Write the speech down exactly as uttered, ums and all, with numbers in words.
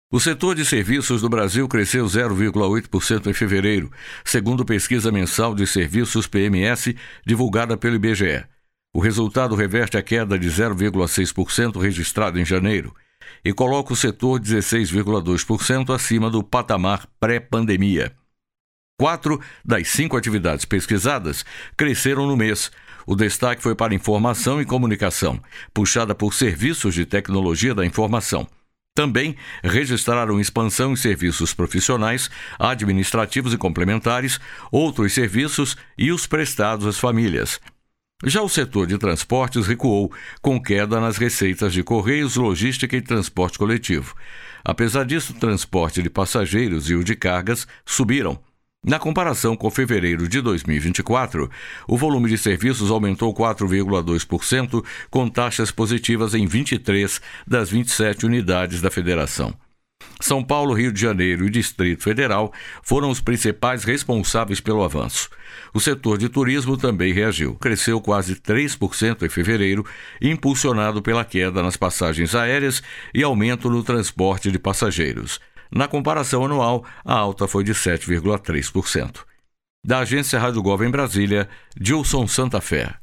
O setor de serviços do Brasil cresceu zero vírgula oito por cento em fevereiro, segundo pesquisa mensal de serviços P M S divulgada pelo I B G E. O resultado reverte a queda de zero vírgula seis por cento registrada em janeiro e coloca o setor dezesseis vírgula dois por cento acima do patamar pré-pandemia. Quatro das cinco atividades pesquisadas cresceram no mês. O destaque foi para informação e comunicação, puxada por serviços de tecnologia da informação. Também registraram expansão em serviços profissionais, administrativos e complementares, outros serviços e os prestados às famílias. Já o setor de transportes recuou, com queda nas receitas de correios, logística e transporte coletivo. Apesar disso, o transporte de passageiros e o de cargas subiram. Na comparação com fevereiro de dois mil e vinte e quatro, o volume de serviços aumentou quatro vírgula dois por cento, com taxas positivas em vinte e três das vinte e sete unidades da federação. São Paulo, Rio de Janeiro e Distrito Federal foram os principais responsáveis pelo avanço. O setor de turismo também reagiu. Cresceu quase três por cento em fevereiro, impulsionado pela queda nas passagens aéreas e aumento no transporte de passageiros. Na comparação anual, a alta foi de sete vírgula três por cento. Da agência Rádio Gov em Brasília, Dilson Santa Fé.